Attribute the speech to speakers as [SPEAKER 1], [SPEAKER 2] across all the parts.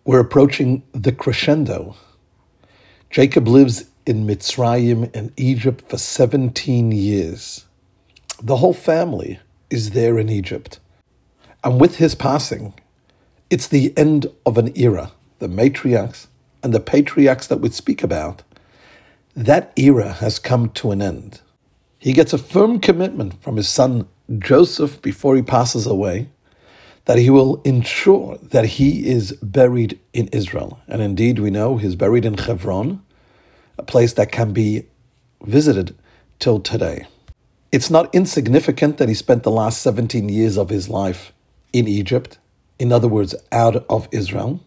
[SPEAKER 1] We're approaching the crescendo. Jacob lives in Mitzrayim in Egypt for 17 years. The whole family is there in Egypt. And with his passing, it's the end of an era. The matriarchs and the patriarchs that we speak about, that era has come to an end. He gets a firm commitment from his son Joseph before he passes away that he will ensure that he is buried in Israel. And indeed, we know he's buried in Hebron, a place that can be visited till today. It's not insignificant that he spent the last 17 years of his life in Egypt, in other words, out of Israel.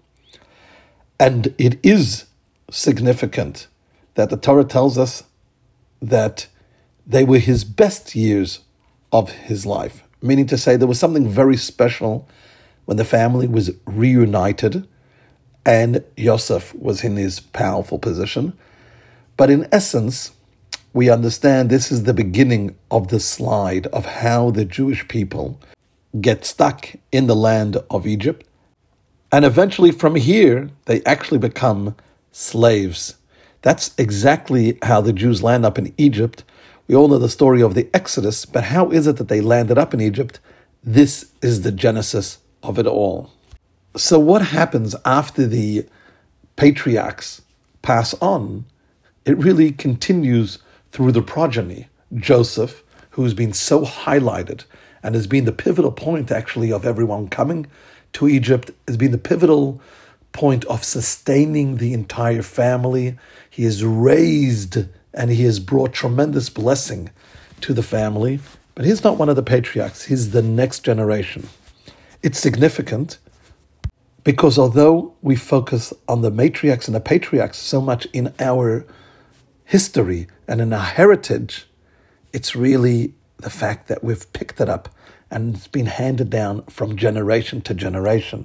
[SPEAKER 1] And it is significant that the Torah tells us that they were his best years of his life, meaning to say there was something very special when the family was reunited and Yosef was in his powerful position. But in essence, we understand this is the beginning of the slide of how the Jewish people get stuck in the land of Egypt. And eventually from here, they actually become slaves. That's exactly how the Jews land up in Egypt. We all know the story of the Exodus, but how is it that they landed up in Egypt? This is the genesis of it all. So what happens after the patriarchs pass on? It really continues through the progeny. Joseph, who's been so highlighted and has been the pivotal point actually of everyone coming to Egypt, has been the pivotal point of sustaining the entire family. He is raised and he has brought tremendous blessing to the family. But he's not one of the patriarchs. He's the next generation. It's significant because although we focus on the matriarchs and the patriarchs so much in our history and in our heritage, it's really the fact that we've picked it up and it's been handed down from generation to generation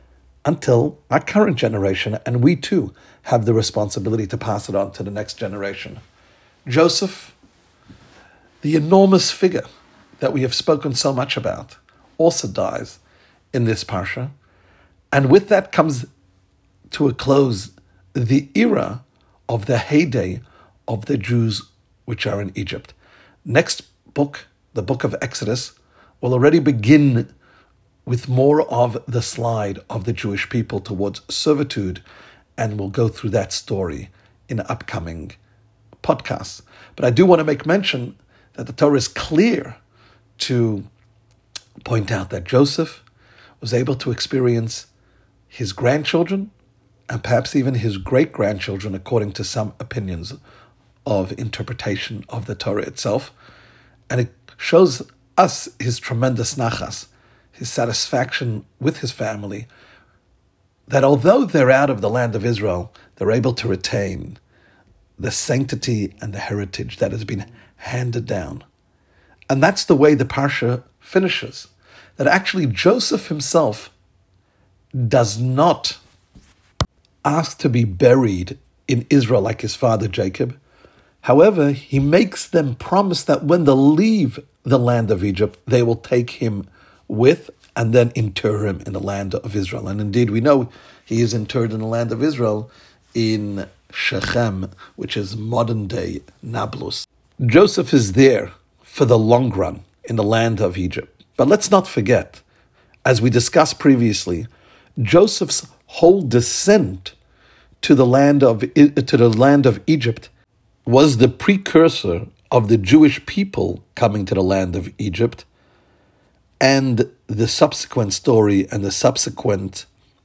[SPEAKER 1] until our current generation, and we too have the responsibility to pass it on to the next generation. Joseph, the enormous figure that we have spoken so much about, also dies in this parsha. And with that comes to a close the era of the heyday of the Jews which are in Egypt. Next book, the book of Exodus, will already begin with more of the slide of the Jewish people towards servitude, and we'll go through that story in upcoming podcasts. But I do want to make mention that the Torah is clear to point out that Joseph was able to experience his grandchildren and perhaps even his great-grandchildren, according to some opinions of interpretation of the Torah itself. And it shows us his tremendous nachas, his satisfaction with his family, that although they're out of the land of Israel, they're able to retain the sanctity and the heritage that has been handed down. And that's the way the Parsha finishes, that actually Joseph himself does not ask to be buried in Israel like his father Jacob. However, he makes them promise that when they leave the land of Egypt, they will take him with and then inter him in the land of Israel. And indeed, we know he is interred in the land of Israel in Shechem, which is modern-day Nablus. Joseph is there for the long run in the land of Egypt. But let's not forget, as we discussed previously, Joseph's whole descent to the land of Egypt was the precursor of the Jewish people coming to the land of Egypt, and the subsequent story and the subsequent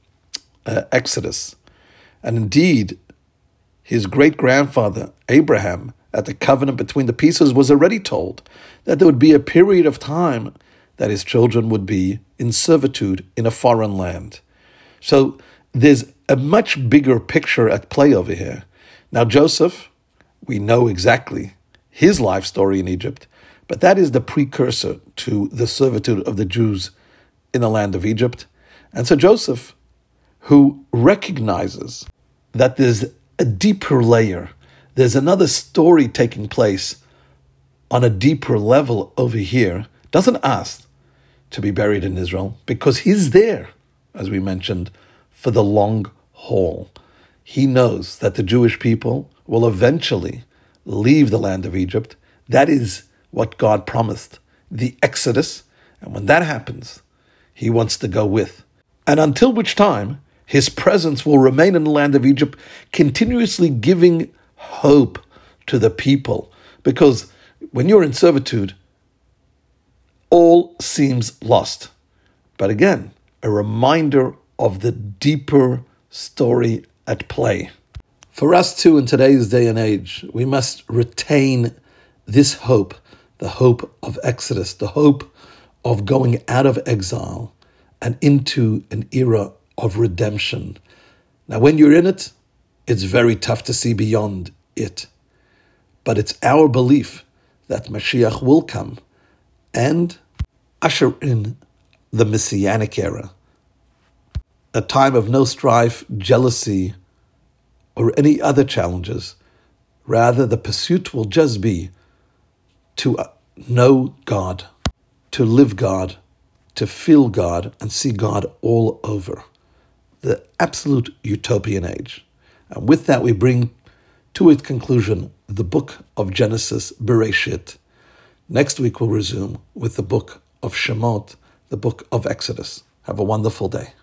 [SPEAKER 1] Exodus. And indeed, his great-grandfather, Abraham, at the covenant between the pieces, was already told that there would be a period of time that his children would be in servitude in a foreign land. So there's a much bigger picture at play over here. Now, Joseph, we know exactly his life story in Egypt, but that is the precursor to the servitude of the Jews in the land of Egypt. And so Joseph, who recognizes that there's a deeper layer, there's another story taking place on a deeper level over here, doesn't ask to be buried in Israel because he's there, as we mentioned, for the long Hall. He knows that the Jewish people will eventually leave the land of Egypt. That is what God promised, the Exodus. And when that happens, he wants to go with. And until which time, his presence will remain in the land of Egypt, continuously giving hope to the people. Because when you're in servitude, all seems lost. But again, a reminder of the deeper story at play. For us too, in today's day and age, we must retain this hope, the hope of Exodus, the hope of going out of exile and into an era of redemption. Now, when you're in it, it's very tough to see beyond it. But it's our belief that Mashiach will come and usher in the Messianic era, a time of no strife, jealousy, or any other challenges. Rather, the pursuit will just be to know God, to live God, to feel God, and see God all over. The absolute utopian age. And with that, we bring to its conclusion the book of Genesis, Bereshit. Next week, we'll resume with the book of Shemot, the book of Exodus. Have a wonderful day.